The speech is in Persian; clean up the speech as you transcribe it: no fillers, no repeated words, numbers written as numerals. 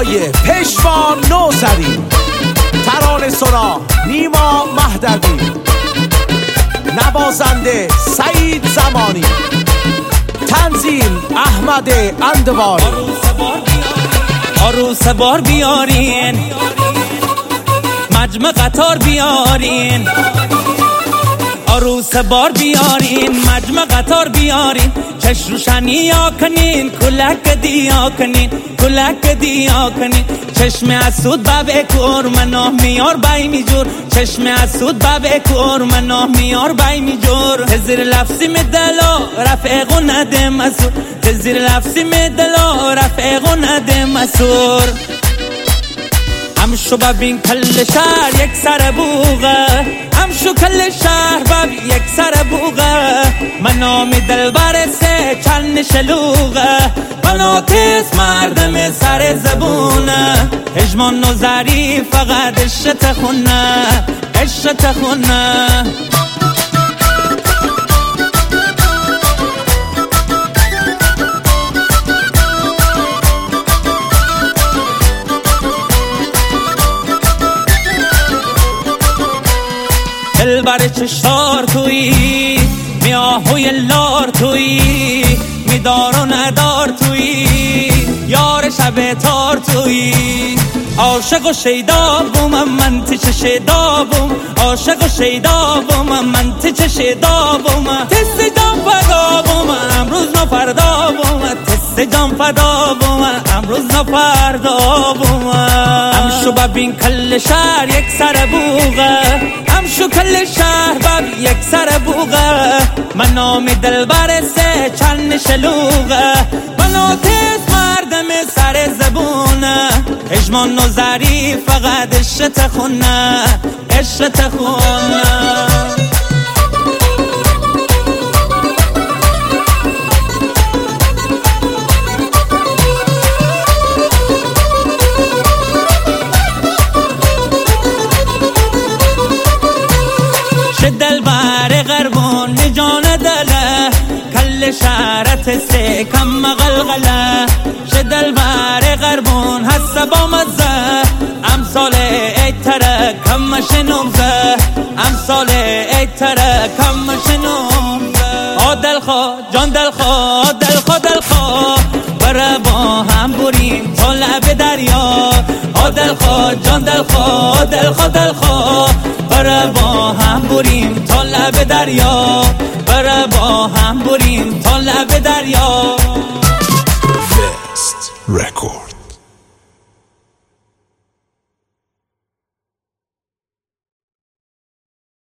آقای پشوا نوذری، ترانه سرا نیما مهدوی، نوازنده سعید زمانی، تنظیم احمد اندواری. عروس بار بیارین، مجمع قطار بیارین، عروس بار بیارین، مجمع قطار بیارین، چش روشنی یا کنین، کلک دیا کنین، کلک دیا کنین، چشم اسود بابه کور منو میار بای میجور، چشم اسود بابه کور منو میار بای میجور، تزیر لفظی مدلو رفیقو نده مسور، تزیر لفظی مدلو رفیقو نده مسور. همشو ببین کل شهر یک سر بوغه، همشو کل شهر ببین یک سر بوغه، منو می دلبر سه چند شلوغه، منو کس مردم سر زبونه، هجمان نوذری فقط عشق خونه، عشق خونه. دلبر چشار تویی، میاهوی لار تویی، میدار و ندار تویی، یار شب تار تویی، عاشق و شیدا بومم من تیچ شیدا بوم، عاشق و شیدا بومم من تیچ شیدا بوم، تست جان فدا بوم امروز نه فردا بوم، تست جان فدا بوم امروز نه فردا بوم. همشو ببین کل شهر یک سر بوغه، همشو کل شهر ببین یک سر بوغه، منو می دلبر سه چند شلوغه، منو تست مردم سر زبونه، هجمان نوذری فقط عشق خونه، عشق خونه. دلبر غربون جان دله، کل شهرت سه کم مغلغله، دلبر غربون هست با مزه، امثال ایتره کم شنوزه، امثال ایتره کم شنوزه. دل خوا جان دل خوا دل خوا دل خوا، بره با هم بریم تا لب دریا، دل خوا جان دل خوا دل خوا دل خوا، بره با هم بریم تا لب دریا، بره با هم بریم تا لب دریا. Best Record.